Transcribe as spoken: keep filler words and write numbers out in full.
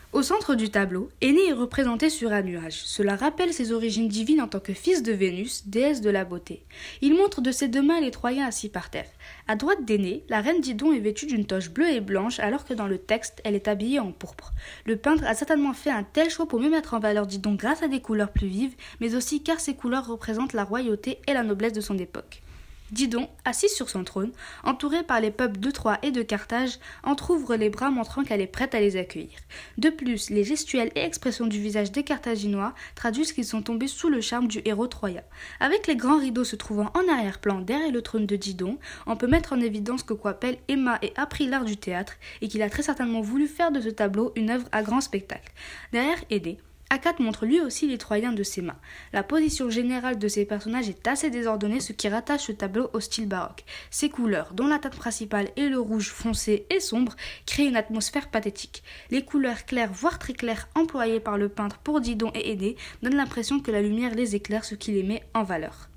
Au centre du tableau, Énée est représenté sur un nuage. Cela rappelle ses origines divines en tant que fils de Vénus, déesse de la beauté. Il montre de ses deux mains les Troyens assis par terre. À droite d'Énée, la reine Didon est vêtue d'une toge bleue et blanche alors que dans le texte, elle est habillée en pourpre. Le peintre a certainement fait un tel choix pour mieux mettre en valeur Didon grâce à des couleurs plus vives, mais aussi car ces couleurs représentent la royauté et la noblesse de son époque. Didon, assise sur son trône, entourée par les peuples de Troie et de Carthage, entr'ouvre les bras montrant qu'elle est prête à les accueillir. De plus, les gestuels et expressions du visage des Carthaginois traduisent qu'ils sont tombés sous le charme du héros troyen. Avec les grands rideaux se trouvant en arrière-plan derrière le trône de Didon, on peut mettre en évidence que Coipel aima et apprit l'art du théâtre et qu'il a très certainement voulu faire de ce tableau une œuvre à grand spectacle. Derrière Énée, Achates montre lui aussi les Troyens de ses mains. La position générale de ces personnages est assez désordonnée, ce qui rattache ce tableau au style baroque. Ces couleurs, dont la teinte principale est le rouge foncé et sombre, créent une atmosphère pathétique. Les couleurs claires, voire très claires, employées par le peintre pour Didon et Énée, donnent l'impression que la lumière les éclaire, ce qui les met en valeur.